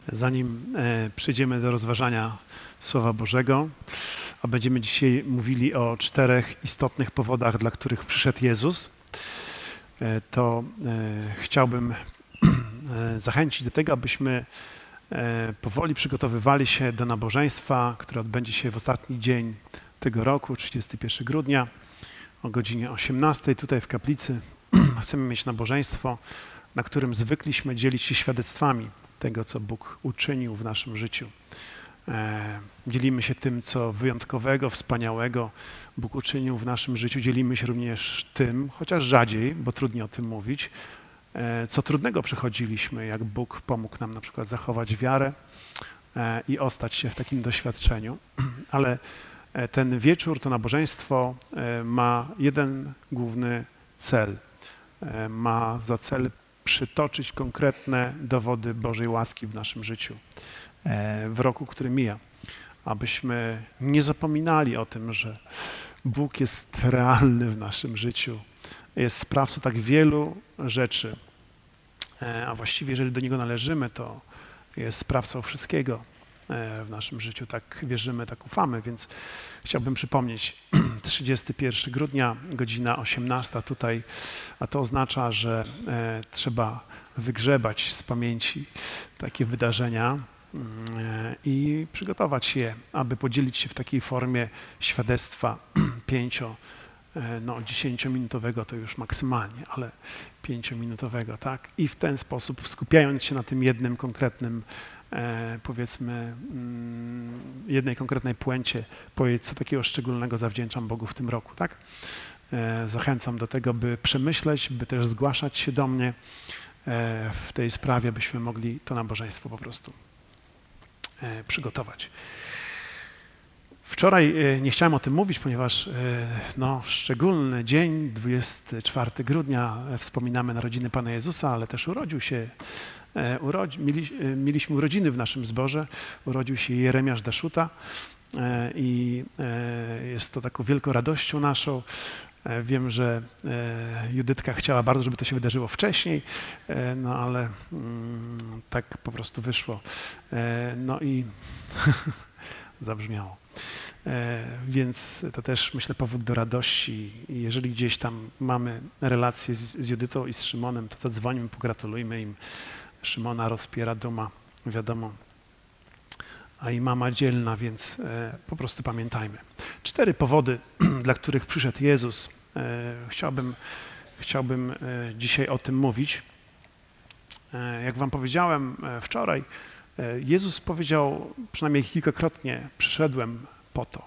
Zanim przejdziemy do rozważania Słowa Bożego, a będziemy dzisiaj mówili o 4 istotnych powodach, dla których przyszedł Jezus, to chciałbym zachęcić do tego, abyśmy powoli przygotowywali się do nabożeństwa, które odbędzie się w ostatni dzień tego roku, 31 grudnia o godzinie 18 tutaj w kaplicy. Chcemy mieć nabożeństwo, na którym zwykliśmy dzielić się świadectwami tego, co Bóg uczynił w naszym życiu. Dzielimy się tym, co wyjątkowego, wspaniałego Bóg uczynił w naszym życiu. Dzielimy się również tym, chociaż rzadziej, bo trudniej o tym mówić, co trudnego przechodziliśmy, jak Bóg pomógł nam na przykład zachować wiarę i ostać się w takim doświadczeniu. Ale ten wieczór, to nabożeństwo ma jeden główny cel. Ma za cel przytoczyć konkretne dowody Bożej łaski w naszym życiu, w roku, który mija, abyśmy nie zapominali o tym, że Bóg jest realny w naszym życiu, jest sprawcą tak wielu rzeczy, a właściwie jeżeli do Niego należymy, to jest sprawcą wszystkiego w naszym życiu. Tak wierzymy, tak ufamy, więc chciałbym przypomnieć 31 grudnia, godzina 18 tutaj, a to oznacza, że trzeba wygrzebać z pamięci takie wydarzenia i przygotować je, aby podzielić się w takiej formie świadectwa 10-minutowego to już maksymalnie, ale 5-minutowego, tak? I w ten sposób, skupiając się na tym jednym konkretnym, powiedzmy, jednej konkretnej puencie, powiedzieć, co takiego szczególnego zawdzięczam Bogu w tym roku, tak? Zachęcam do tego, by przemyśleć, by też zgłaszać się do mnie w tej sprawie, byśmy mogli to nabożeństwo po prostu przygotować. Wczoraj nie chciałem o tym mówić, ponieważ szczególny dzień, 24 grudnia, wspominamy narodziny Pana Jezusa, ale też mieliśmy urodziny w naszym zborze, urodził się Jeremiasz Daszuta i jest to taką wielką radością naszą. Wiem, że Judytka chciała bardzo, żeby to się wydarzyło wcześniej, ale tak po prostu wyszło. I zabrzmiało. Więc to też, myślę, powód do radości. I jeżeli gdzieś tam mamy relacje z Judytą i z Szymonem, to zadzwonimy, pogratulujmy im. Szymona rozpiera duma, wiadomo, a i mama dzielna, więc po prostu pamiętajmy. 4 powody, dla których przyszedł Jezus. Chciałbym dzisiaj o tym mówić. Jak wam powiedziałem wczoraj, Jezus powiedział przynajmniej kilkakrotnie: przyszedłem po to.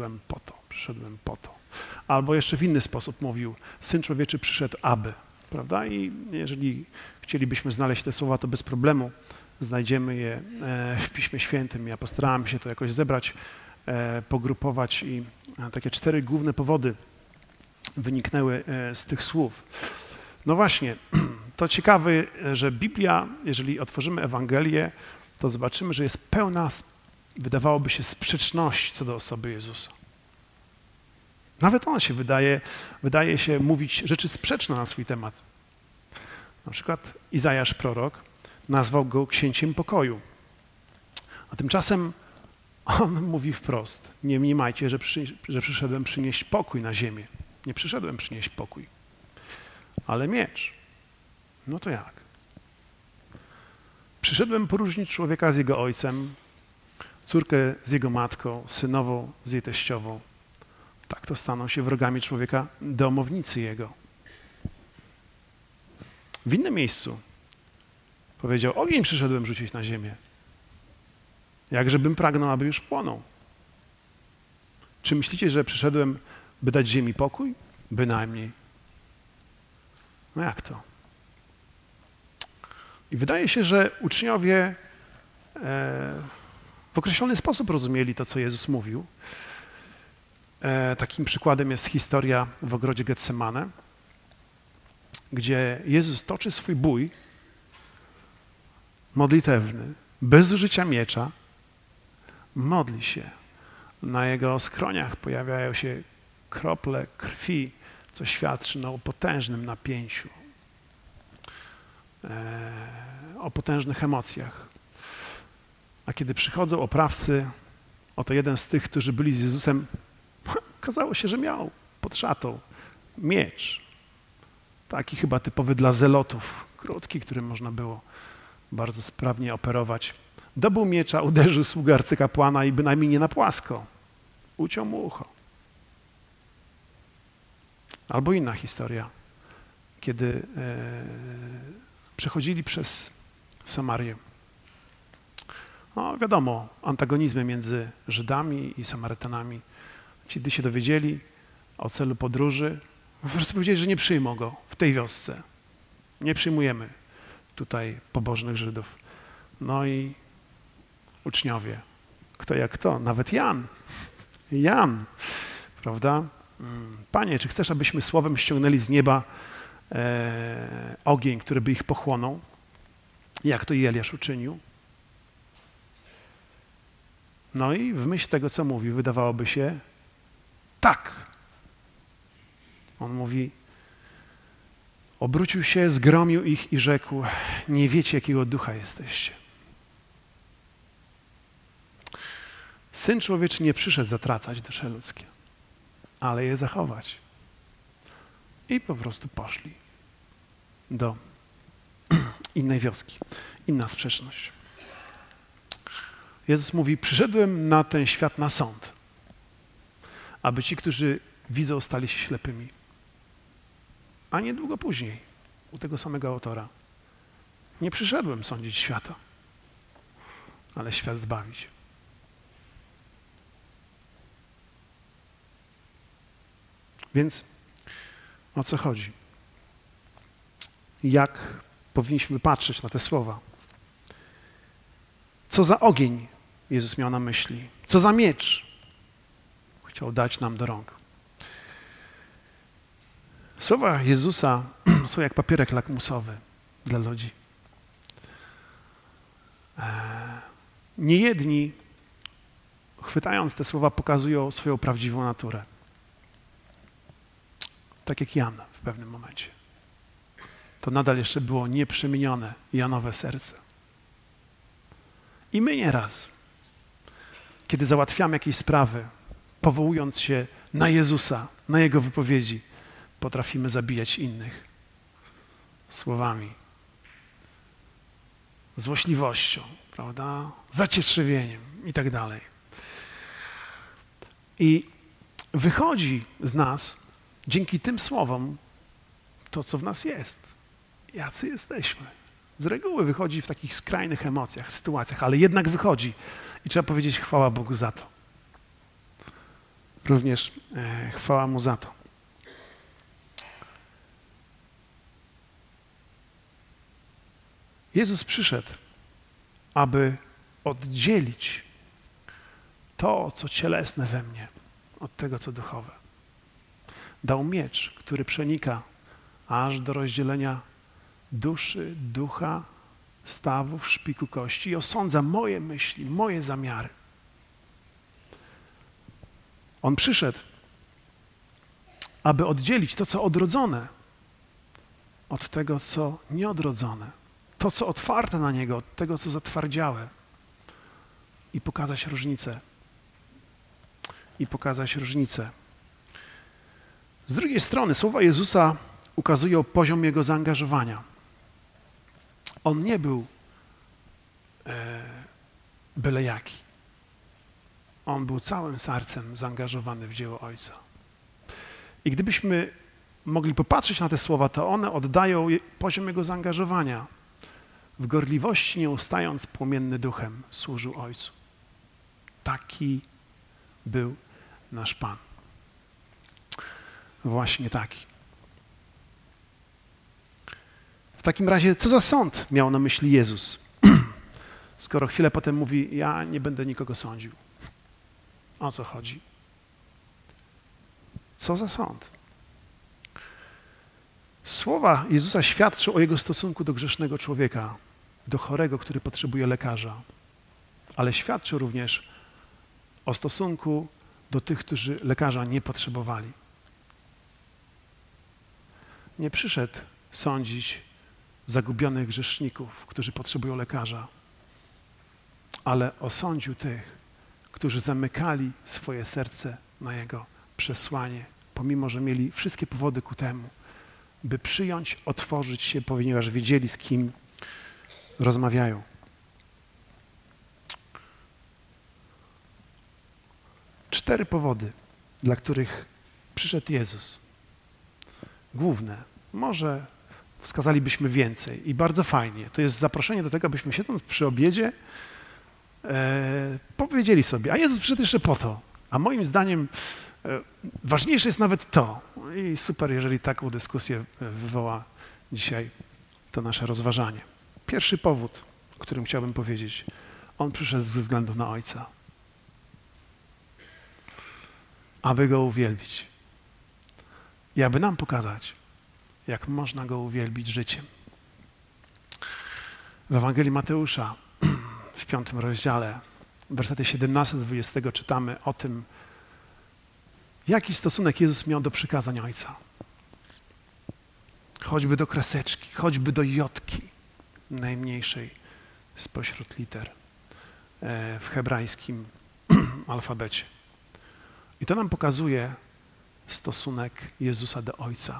Albo jeszcze w inny sposób mówił: Syn Człowieczy przyszedł, aby. Prawda? I jeżeli chcielibyśmy znaleźć te słowa, to bez problemu znajdziemy je w Piśmie Świętym. Ja postarałem się to jakoś zebrać, pogrupować i takie 4 główne powody wyniknęły z tych słów. No właśnie, to ciekawe, że Biblia, jeżeli otworzymy Ewangelię, to zobaczymy, że jest pełna, wydawałoby się, sprzeczności co do osoby Jezusa. Nawet on się wydaje się mówić rzeczy sprzeczne na swój temat. Na przykład Izajasz prorok nazwał go księciem pokoju. A tymczasem on mówi wprost: nie mniemajcie, że przyszedłem przynieść pokój na ziemię. Nie przyszedłem przynieść pokój, ale miecz. No to jak? Przyszedłem poróżnić człowieka z jego ojcem, córkę z jego matką, synową z jej teściową. Tak to staną się wrogami człowieka domownicy jego. W innym miejscu powiedział: ogień przyszedłem rzucić na ziemię. Jakżebym pragnął, aby już płonął. Czy myślicie, że przyszedłem, by dać ziemi pokój? Bynajmniej. No jak to? I wydaje się, że uczniowie w określony sposób rozumieli to, co Jezus mówił. Takim przykładem jest historia w ogrodzie Getsemane, gdzie Jezus toczy swój bój modlitewny, bez użycia miecza, modli się. Na jego skroniach pojawiają się krople krwi, co świadczy o potężnym napięciu, o potężnych emocjach. A kiedy przychodzą oprawcy, oto jeden z tych, którzy byli z Jezusem, okazało się, że miał pod szatą miecz. Taki chyba typowy dla zelotów, krótki, którym można było bardzo sprawnie operować. Dobył miecza, uderzył sługę arcykapłana i bynajmniej nie na płasko. Uciął mu ucho. Albo inna historia, kiedy przechodzili przez Samarię. No wiadomo, antagonizmy między Żydami i Samarytanami. Ci, gdy się dowiedzieli o celu podróży, po prostu powiedzieli, że nie przyjmą go w tej wiosce. Nie przyjmujemy tutaj pobożnych Żydów. No i uczniowie, kto jak kto, nawet Jan, prawda? Panie, czy chcesz, abyśmy słowem ściągnęli z nieba ogień, który by ich pochłonął, jak to i Eliasz uczynił? No i w myśl tego, co mówi, wydawałoby się tak. On mówi, obrócił się, zgromił ich i rzekł, nie wiecie, jakiego ducha jesteście. Syn Człowieczy nie przyszedł zatracać dusze ludzkie, ale je zachować. I po prostu poszli do innej wioski. Inna sprzeczność. Jezus mówi, przyszedłem na ten świat na sąd, aby ci, którzy widzą, stali się ślepymi. A niedługo później, u tego samego autora, nie przyszedłem sądzić świata, ale świat zbawić. Więc o co chodzi? Jak powinniśmy patrzeć na te słowa? Co za ogień Jezus miał na myśli? Co za miecz chciał dać nam do rąk? Słowa Jezusa są jak papierek lakmusowy dla ludzi. Niejedni, chwytając te słowa, pokazują swoją prawdziwą naturę. Tak jak Jan w pewnym momencie. To nadal jeszcze było nieprzemienione Janowe serce. I my nieraz, kiedy załatwiamy jakieś sprawy, powołując się na Jezusa, na Jego wypowiedzi, potrafimy zabijać innych słowami, złośliwością, prawda, zacietrzewieniem i tak dalej. I wychodzi z nas dzięki tym słowom to, co w nas jest. Jacy jesteśmy. Z reguły wychodzi w takich skrajnych emocjach, sytuacjach, ale jednak wychodzi i trzeba powiedzieć chwała Bogu za to. Również chwała Mu za to. Jezus przyszedł, aby oddzielić to, co cielesne we mnie, od tego, co duchowe. Dał miecz, który przenika aż do rozdzielenia duszy, ducha, stawów, szpiku kości i osądza moje myśli, moje zamiary. On przyszedł, aby oddzielić to, co odrodzone, od tego, co nieodrodzone. To, co otwarte na Niego, od tego, co zatwardziałe. I pokazać różnicę. Z drugiej strony słowa Jezusa ukazują poziom Jego zaangażowania. On nie był byle jaki. On był całym sercem zaangażowany w dzieło Ojca. I gdybyśmy mogli popatrzeć na te słowa, to one oddają poziom Jego zaangażowania. W gorliwości nie ustając, płomienny duchem służył Ojcu. Taki był nasz Pan. Właśnie taki. W takim razie, co za sąd miał na myśli Jezus? Skoro chwilę potem mówi, ja nie będę nikogo sądził. O co chodzi? Co za sąd? Słowa Jezusa świadczą o Jego stosunku do grzesznego człowieka, do chorego, który potrzebuje lekarza, ale świadczą również o stosunku do tych, którzy lekarza nie potrzebowali. Nie przyszedł sądzić zagubionych grzeszników, którzy potrzebują lekarza, ale osądził tych, którzy zamykali swoje serce na Jego przesłanie, pomimo że mieli wszystkie powody ku temu, by przyjąć, otworzyć się, ponieważ wiedzieli, z kim rozmawiają. Cztery powody, dla których przyszedł Jezus. Główne. Może wskazalibyśmy więcej i bardzo fajnie. To jest zaproszenie do tego, abyśmy siedząc przy obiedzie powiedzieli sobie, a Jezus przyszedł jeszcze po to. A moim zdaniem ważniejsze jest nawet to. I super, jeżeli taką dyskusję wywoła dzisiaj to nasze rozważanie. Pierwszy powód, o którym chciałbym powiedzieć. On przyszedł ze względu na Ojca. Aby Go uwielbić. I aby nam pokazać, jak można Go uwielbić życiem. W Ewangelii Mateusza w 5 rozdziale, wersety 17-20 czytamy o tym, jaki stosunek Jezus miał do przykazań Ojca. Choćby do kreseczki, choćby do jotki, najmniejszej spośród liter w hebrajskim alfabecie. I to nam pokazuje stosunek Jezusa do Ojca.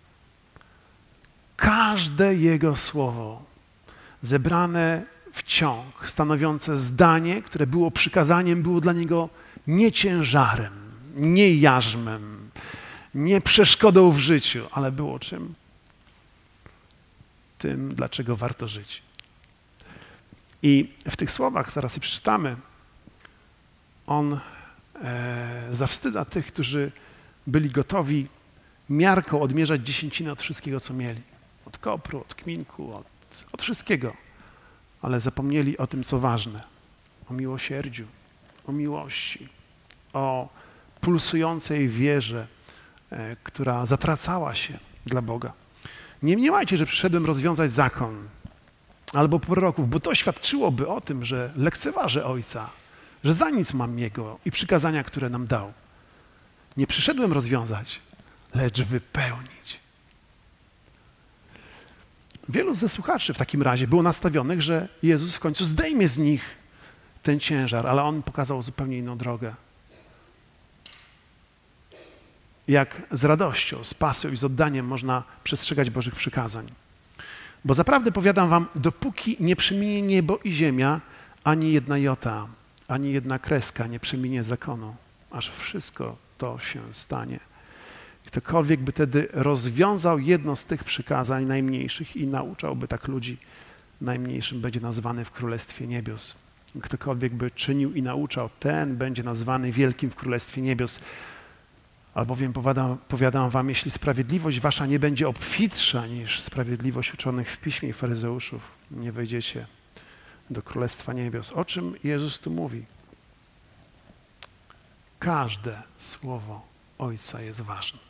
Każde Jego słowo zebrane w ciąg, stanowiące zdanie, które było przykazaniem, było dla Niego nie ciężarem, nie jarzmem, nie przeszkodą w życiu, ale było czym? Tym, dlaczego warto żyć. I w tych słowach, zaraz je przeczytamy, On zawstydza tych, którzy byli gotowi miarką odmierzać dziesięcinę od wszystkiego, co mieli. Od kopru, od kminku, od wszystkiego. Ale zapomnieli o tym, co ważne. O miłosierdziu, o miłości, o pulsującej wierze, która zatracała się dla Boga. Nie mniemajcie, że przyszedłem rozwiązać zakon albo proroków, bo to świadczyłoby o tym, że lekceważę Ojca, że za nic mam Jego i przykazania, które nam dał. Nie przyszedłem rozwiązać, lecz wypełnić. Wielu ze słuchaczy w takim razie było nastawionych, że Jezus w końcu zdejmie z nich ten ciężar, ale On pokazał zupełnie inną drogę. Jak z radością, z pasją i z oddaniem można przestrzegać Bożych przykazań. Bo zaprawdę powiadam wam, dopóki nie przeminie niebo i ziemia, ani jedna jota, ani jedna kreska nie przeminie zakonu, aż wszystko to się stanie. Ktokolwiek by tedy rozwiązał jedno z tych przykazań najmniejszych i nauczałby tak ludzi, najmniejszym będzie nazwany w Królestwie Niebios. Ktokolwiek by czynił i nauczał, ten będzie nazwany wielkim w Królestwie Niebios. Albowiem powiadam wam, jeśli sprawiedliwość wasza nie będzie obfitsza niż sprawiedliwość uczonych w piśmie i faryzeuszów, nie wejdziecie do Królestwa Niebios. O czym Jezus tu mówi? Każde słowo Ojca jest ważne.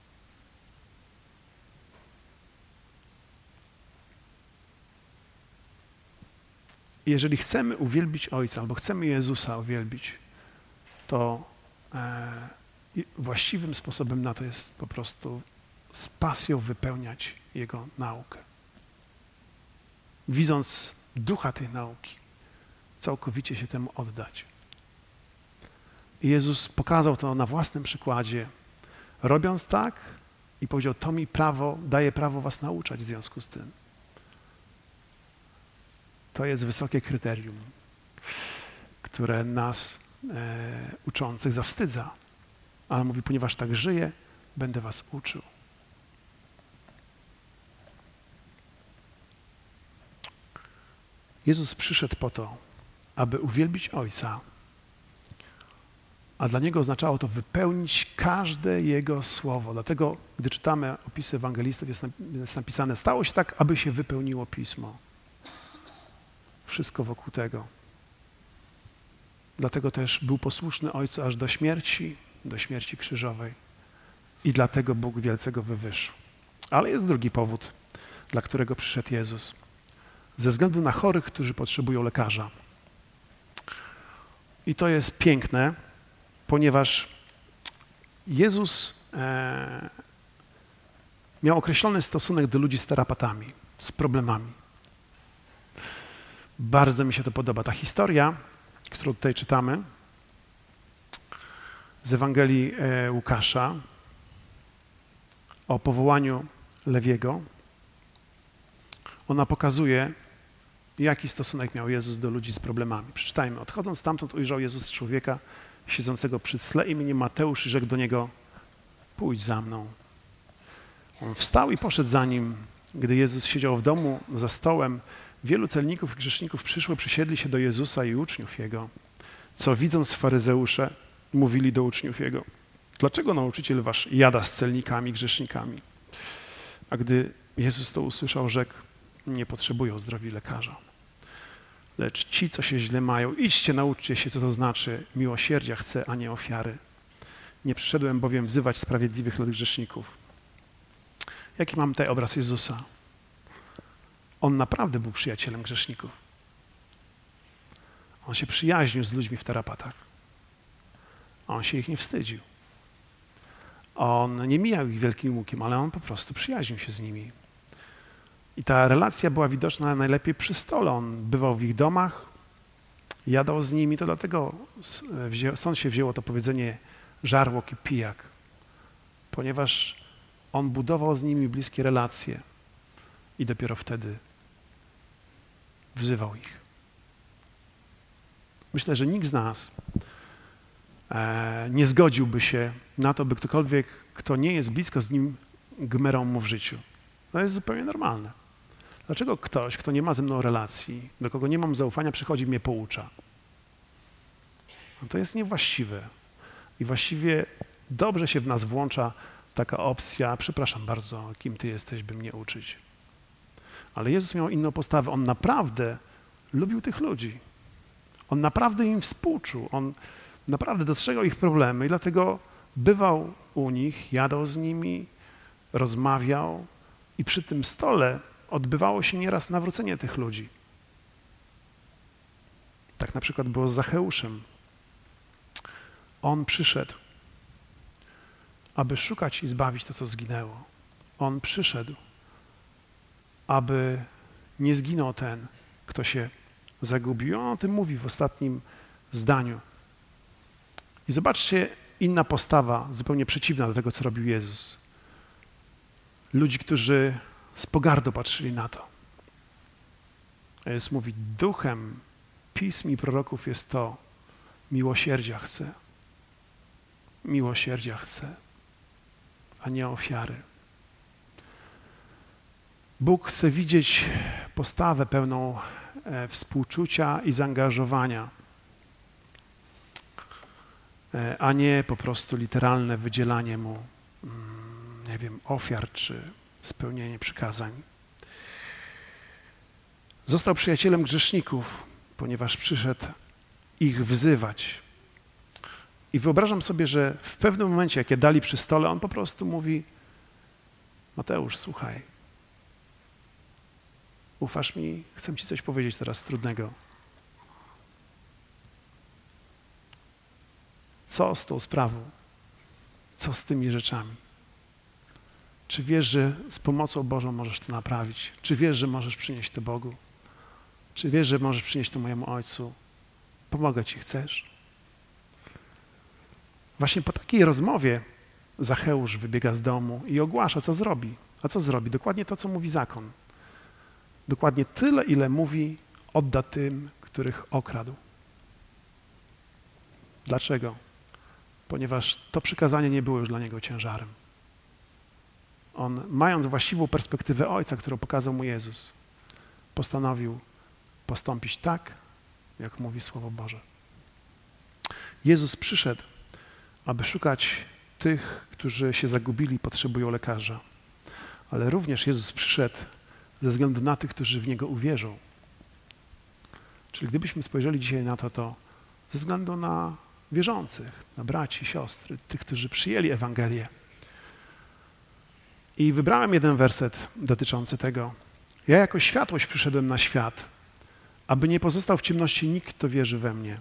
Jeżeli chcemy uwielbić Ojca albo chcemy Jezusa uwielbić, to właściwym sposobem na to jest po prostu z pasją wypełniać Jego naukę. Widząc ducha tej nauki, całkowicie się temu oddać. I Jezus pokazał to na własnym przykładzie, robiąc tak i powiedział, to mi daje prawo was nauczać w związku z tym. To jest wysokie kryterium, które nas uczących zawstydza. Ale mówi, ponieważ tak żyję, będę was uczył. Jezus przyszedł po to, aby uwielbić Ojca, a dla Niego oznaczało to wypełnić każde Jego słowo. Dlatego, gdy czytamy opisy ewangelistów, jest napisane, stało się tak, aby się wypełniło Pismo. Wszystko wokół tego. Dlatego też był posłuszny Ojcu aż do śmierci krzyżowej. I dlatego Bóg wielce go wywyższył. Ale jest drugi powód, dla którego przyszedł Jezus. Ze względu na chorych, którzy potrzebują lekarza. I to jest piękne, ponieważ Jezus miał określony stosunek do ludzi z tarapatami, z problemami. Bardzo mi się to podoba. Ta historia, którą tutaj czytamy z Ewangelii Łukasza o powołaniu Lewiego, ona pokazuje, jaki stosunek miał Jezus do ludzi z problemami. Przeczytajmy. Odchodząc stamtąd ujrzał Jezus człowieka siedzącego przy tle imieniem Mateusz i rzekł do niego: pójdź za mną. On wstał i poszedł za nim. Gdy Jezus siedział w domu za stołem, wielu celników i grzeszników przyszło, przysiedli się do Jezusa i uczniów Jego. Co widząc faryzeusze, mówili do uczniów Jego: dlaczego nauczyciel wasz jada z celnikami i grzesznikami? A gdy Jezus to usłyszał, rzekł: nie potrzebują zdrowi lekarza, lecz ci, co się źle mają. Idźcie, nauczcie się, co to znaczy miłosierdzia chcę, a nie ofiary. Nie przyszedłem bowiem wzywać sprawiedliwych, lecz grzeszników. Jaki mam tutaj obraz Jezusa? On naprawdę był przyjacielem grzeszników. On się przyjaźnił z ludźmi w tarapatach. On się ich nie wstydził. On nie mijał ich wielkim łukiem, ale on po prostu przyjaźnił się z nimi. I ta relacja była widoczna najlepiej przy stole. On bywał w ich domach, jadał z nimi, to dlatego stąd się wzięło to powiedzenie żarłok i pijak, ponieważ on budował z nimi bliskie relacje i dopiero wtedy wzywał ich. Myślę, że nikt z nas nie zgodziłby się na to, by ktokolwiek, kto nie jest blisko z nim, gmerał mu w życiu. To jest zupełnie normalne. Dlaczego ktoś, kto nie ma ze mną relacji, do kogo nie mam zaufania, przychodzi i mnie poucza? No to jest niewłaściwe. I właściwie dobrze się w nas włącza taka opcja: przepraszam bardzo, kim ty jesteś, by mnie uczyć. Ale Jezus miał inną postawę. On naprawdę lubił tych ludzi. On naprawdę im współczuł. On naprawdę dostrzegał ich problemy i dlatego bywał u nich, jadał z nimi, rozmawiał i przy tym stole odbywało się nieraz nawrócenie tych ludzi. Tak na przykład było z Zacheuszem. On przyszedł, aby szukać i zbawić to, co zginęło. On przyszedł, aby nie zginął ten, kto się zagubił. On o tym mówi w ostatnim zdaniu. I zobaczcie, inna postawa, zupełnie przeciwna do tego, co robił Jezus. Ludzi, którzy z pogardą patrzyli na to. A Jezus mówi: duchem pism i proroków jest to: miłosierdzia chcę. Miłosierdzia chcę, a nie ofiary. Bóg chce widzieć postawę pełną współczucia i zaangażowania, a nie po prostu literalne wydzielanie mu, nie wiem, ofiar czy spełnienie przykazań. Został przyjacielem grzeszników, ponieważ przyszedł ich wzywać. I wyobrażam sobie, że w pewnym momencie, jak je dali przy stole, on po prostu mówi: Mateusz, słuchaj, ufasz mi? Chcę ci coś powiedzieć teraz trudnego. Co z tą sprawą? Co z tymi rzeczami? Czy wiesz, że z pomocą Bożą możesz to naprawić? Czy wiesz, że możesz przynieść to Bogu? Czy wiesz, że możesz przynieść to mojemu Ojcu? Pomogę ci, chcesz? Właśnie po takiej rozmowie Zacheusz wybiega z domu i ogłasza, co zrobi. A co zrobi? Dokładnie to, co mówi zakon. Dokładnie tyle, ile mówi, odda tym, których okradł. Dlaczego? Ponieważ to przykazanie nie było już dla niego ciężarem. On, mając właściwą perspektywę Ojca, którą pokazał mu Jezus, postanowił postąpić tak, jak mówi Słowo Boże. Jezus przyszedł, aby szukać tych, którzy się zagubili i potrzebują lekarza. Ale również Jezus przyszedł ze względu na tych, którzy w Niego uwierzą. Czyli gdybyśmy spojrzeli dzisiaj na to, to ze względu na wierzących, na braci, siostry, tych, którzy przyjęli Ewangelię. I wybrałem jeden werset dotyczący tego. Ja jako światłość przyszedłem na świat, aby nie pozostał w ciemności nikt, kto wierzy we mnie.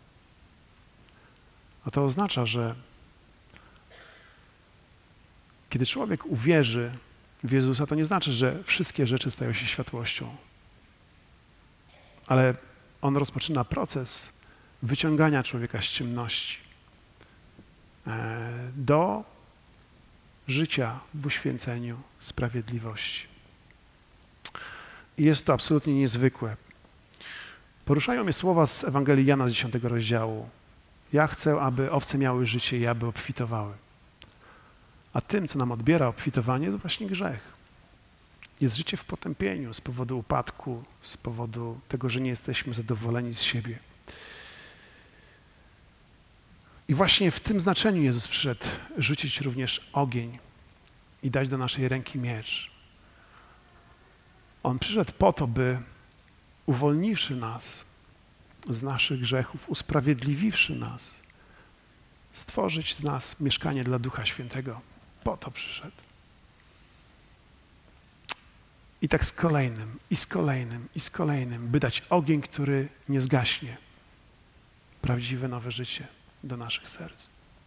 A to oznacza, że kiedy człowiek uwierzy w Jezusa, to nie znaczy, że wszystkie rzeczy stają się światłością. ale on rozpoczyna proces wyciągania człowieka z ciemności do życia w uświęceniu sprawiedliwości. I jest to absolutnie niezwykłe. Poruszają mnie słowa z Ewangelii Jana z 10 rozdziału. Ja chcę, aby owce miały życie i aby obfitowały. A tym, co nam odbiera obfitowanie, jest właśnie grzech. Jest życie w potępieniu z powodu upadku, z powodu tego, że nie jesteśmy zadowoleni z siebie. I właśnie w tym znaczeniu Jezus przyszedł rzucić również ogień i dać do naszej ręki miecz. On przyszedł po to, by uwolniwszy nas z naszych grzechów, usprawiedliwiwszy nas, stworzyć z nas mieszkanie dla Ducha Świętego. Po to przyszedł. I tak z kolejnym, i z kolejnym, i z kolejnym, by dać ogień, który nie zgaśnie. Prawdziwe nowe życie do naszych serc.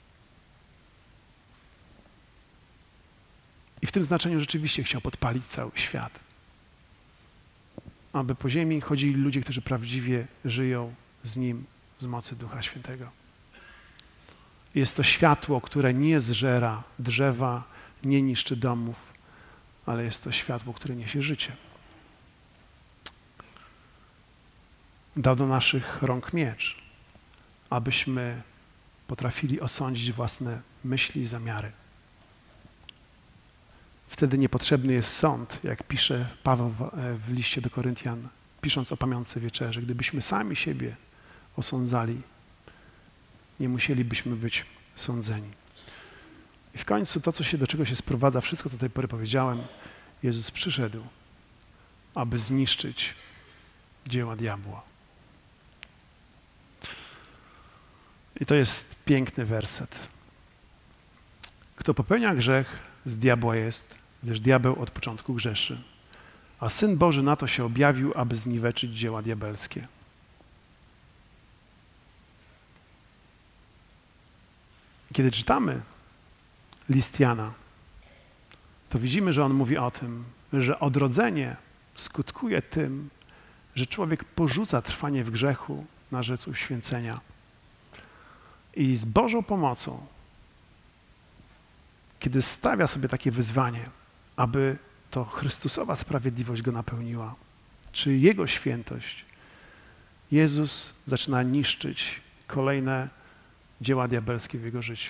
I w tym znaczeniu rzeczywiście chciał podpalić cały świat. Aby po ziemi chodzili ludzie, którzy prawdziwie żyją z Nim, z mocy Ducha Świętego. Jest to światło, które nie zżera drzewa, nie niszczy domów, ale jest to światło, które niesie życie. Dał do naszych rąk miecz, abyśmy potrafili osądzić własne myśli i zamiary. Wtedy niepotrzebny jest sąd, jak pisze Paweł w liście do Koryntian, pisząc o pamiątce wieczerzy. Gdybyśmy sami siebie osądzali, nie musielibyśmy być sądzeni. I w końcu to, do czego się sprowadza wszystko, co do tej pory powiedziałem, Jezus przyszedł, aby zniszczyć dzieła diabła. I to jest piękny werset. Kto popełnia grzech, z diabła jest, gdyż diabeł od początku grzeszy. A Syn Boży na to się objawił, aby zniweczyć dzieła diabelskie. Kiedy czytamy list Jana, to widzimy, że on mówi o tym, że odrodzenie skutkuje tym, że człowiek porzuca trwanie w grzechu na rzecz uświęcenia. I z Bożą pomocą, kiedy stawia sobie takie wyzwanie, aby to Chrystusowa sprawiedliwość go napełniła, czy Jego świętość, Jezus zaczyna niszczyć kolejne dzieła diabelskie w Jego życiu.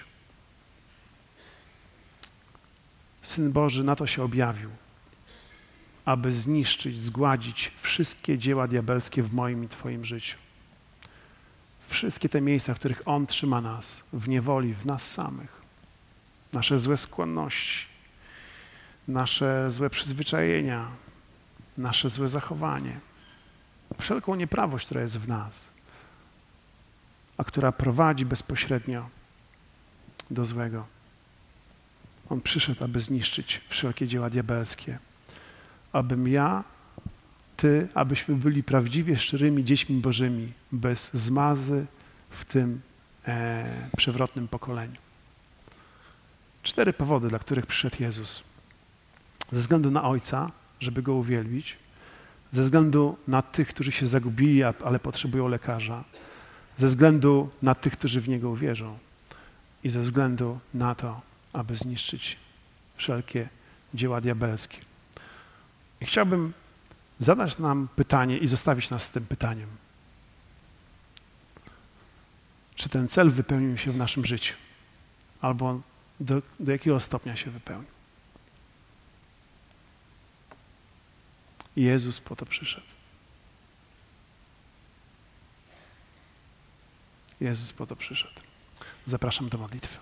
Syn Boży na to się objawił, aby zniszczyć, zgładzić wszystkie dzieła diabelskie w moim i Twoim życiu. Wszystkie te miejsca, w których On trzyma nas w niewoli, w nas samych. Nasze złe skłonności, nasze złe przyzwyczajenia, nasze złe zachowanie, wszelką nieprawość, która jest w nas, a która prowadzi bezpośrednio do złego. On przyszedł, aby zniszczyć wszelkie dzieła diabelskie, abym ja, Ty, abyśmy byli prawdziwie szczerymi dziećmi Bożymi, bez zmazy w tym przewrotnym pokoleniu. 4 powody, dla których przyszedł Jezus. Ze względu na Ojca, żeby Go uwielbić, ze względu na tych, którzy się zagubili, ale potrzebują lekarza, ze względu na tych, którzy w Niego uwierzą i ze względu na to, aby zniszczyć wszelkie dzieła diabelskie. I chciałbym zadać nam pytanie i zostawić nas z tym pytaniem. Czy ten cel wypełnił się w naszym życiu? Albo do jakiego stopnia się wypełnił? Jezus po to przyszedł. Jezus po to przyszedł. Zapraszam do modlitwy.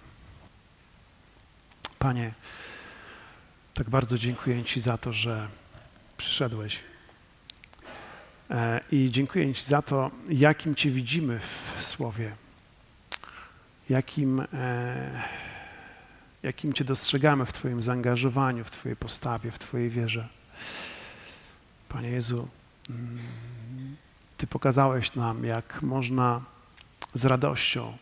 Panie, tak bardzo dziękuję Ci za to, że przyszedłeś. I dziękuję Ci za to, jakim Cię widzimy w Słowie, jakim Cię dostrzegamy w Twoim zaangażowaniu, w Twojej postawie, w Twojej wierze. Panie Jezu, Ty pokazałeś nam, jak można z radością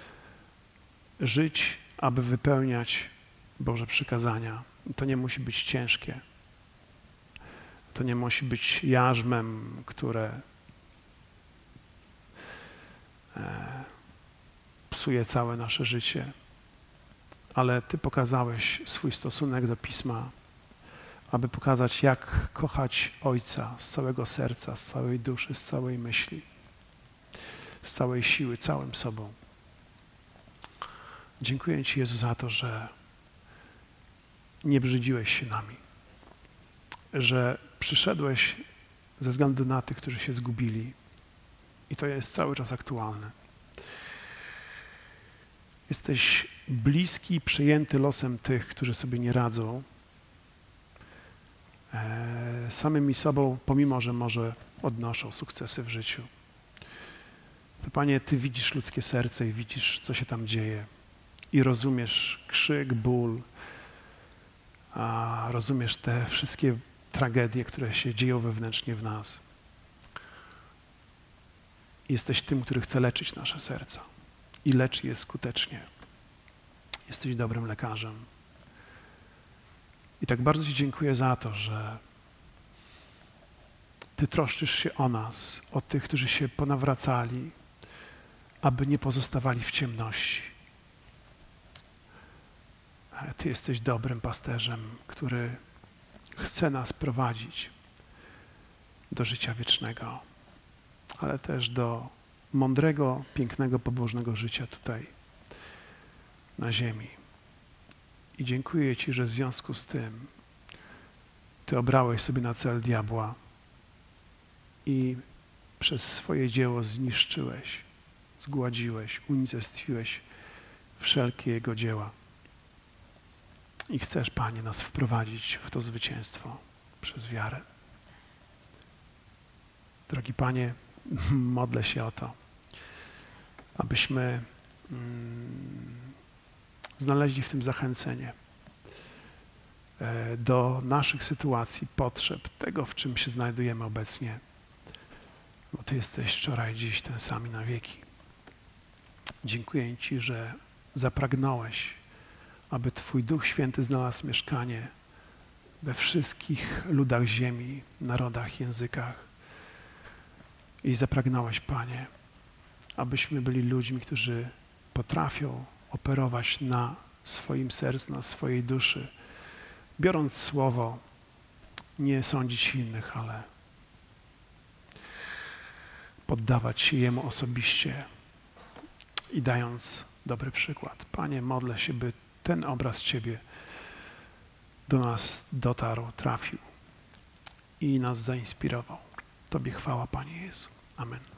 żyć, aby wypełniać Boże przykazania. To nie musi być ciężkie. To nie musi być jarzmem, które kształtuje całe nasze życie, ale Ty pokazałeś swój stosunek do Pisma, aby pokazać, jak kochać Ojca z całego serca, z całej duszy, z całej myśli, z całej siły, całym sobą. Dziękuję Ci, Jezu, za to, że nie brzydziłeś się nami, że przyszedłeś ze względu na tych, którzy się zgubili i to jest cały czas aktualne. Jesteś bliski i przejęty losem tych, którzy sobie nie radzą samymi sobą, pomimo że może odnoszą sukcesy w życiu. To Panie, Ty widzisz ludzkie serce i widzisz, co się tam dzieje i rozumiesz krzyk, ból, a rozumiesz te wszystkie tragedie, które się dzieją wewnętrznie w nas. Jesteś tym, który chce leczyć nasze serca i leczy je skutecznie. Jesteś dobrym lekarzem. I tak bardzo Ci dziękuję za to, że Ty troszczysz się o nas, o tych, którzy się ponawracali, aby nie pozostawali w ciemności. Ty jesteś dobrym pasterzem, który chce nas prowadzić do życia wiecznego, ale też do mądrego, pięknego, pobożnego życia tutaj na ziemi. I dziękuję Ci, że w związku z tym Ty obrałeś sobie na cel diabła i przez swoje dzieło zniszczyłeś, zgładziłeś, unicestwiłeś wszelkie jego dzieła. I chcesz, Panie, nas wprowadzić w to zwycięstwo przez wiarę. Drogi Panie, modlę się o to, abyśmy znaleźli w tym zachęcenie do naszych sytuacji, potrzeb, tego, w czym się znajdujemy obecnie, bo Ty jesteś wczoraj, dziś ten sam i na wieki. Dziękuję Ci, że zapragnąłeś, aby Twój Duch Święty znalazł mieszkanie we wszystkich ludach ziemi, narodach, językach. I zapragnąłeś, Panie, abyśmy byli ludźmi, którzy potrafią operować na swoim sercu, na swojej duszy, biorąc słowo, nie sądzić innych, ale poddawać się Jemu osobiście i dając dobry przykład. Panie, modlę się, by ten obraz Ciebie do nas dotarł, trafił i nas zainspirował. Tobie chwała, Panie Jezu. Amen.